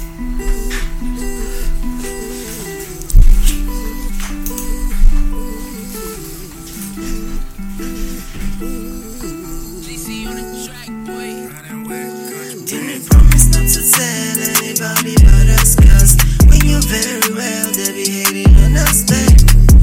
Didn't promise not to tell anybody but us, cause we knew very well they be hating on us, babe.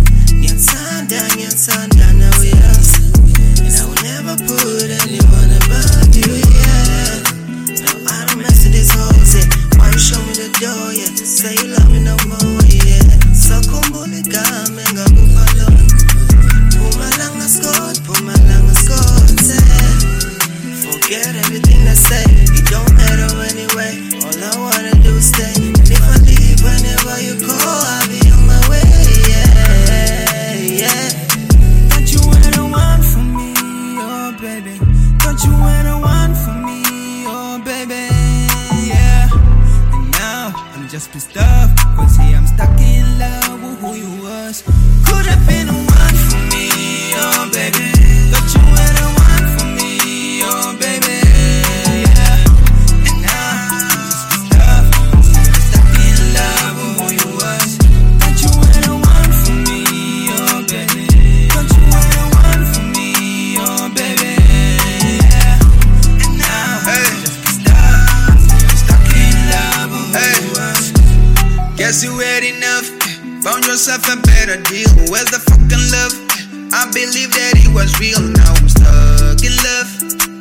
Nyatanda, now we us. And I will never put anyone above you, yeah. No, I don't mess with these hoes, yeah. Why you show me the door, yeah? Say you love me no more, yeah. So kumbuli kame ngakupalon. Pumalanga Scott, yeah. Forget everything I say, it don't matter anyway. All I wanna do is stay. And if I leave whenever you call, I'll be on my way, yeah, yeah. Don't you wear the one for me, oh baby? Don't you wear the one for me, oh baby, yeah. And now I'm just pissed off, cause see I'm stuck in love with who you was. Could have been the one for me, oh baby. Don't you wear the one for me, oh baby, yeah. And now I'm just pissed off, cause see I'm stuck in love with who you was. Don't you wear the one for me, oh baby? Don't you wear the one for me, oh baby, yeah. And now I'm just pissed off, cause see I'm stuck in love with who you was. Guess you had enough, found yourself a better deal. Where's the fucking love? I believe that it was real, now I'm stuck in love,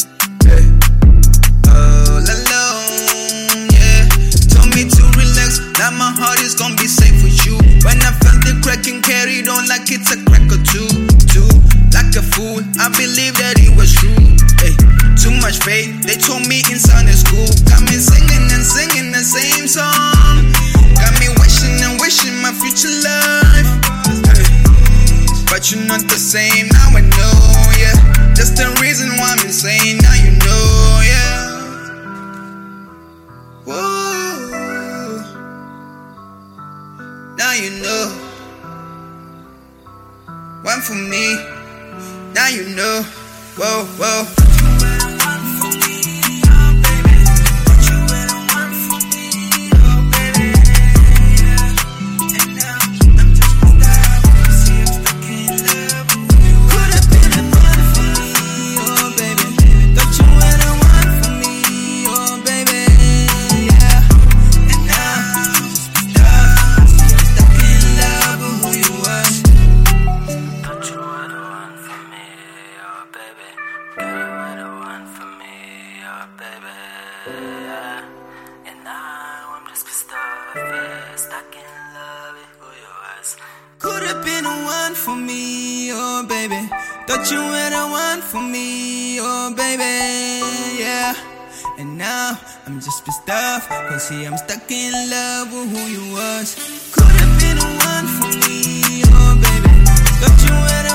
all alone, yeah. Told me to relax, now my heart is gonna be safe with you. When I felt the cracking, carried on like it's a crack or two. Like a fool, I believe that it was true, hey. Too much faith, they told me in Sunday school. Got me singing and singing the same song. Got me wishing and wishing my future life, hey. But you're not the same, now I know, yeah. That's the reason why I'm insane, now you know, yeah. Whoa, now you know. One for me, now you know. Whoa, whoa. Could have been the one for me, oh baby. Thought you were the one for me, oh baby, yeah. And now I'm just pissed off, cause see I'm stuck in love with who you was. Could have been the one for me, oh baby. Thought you were the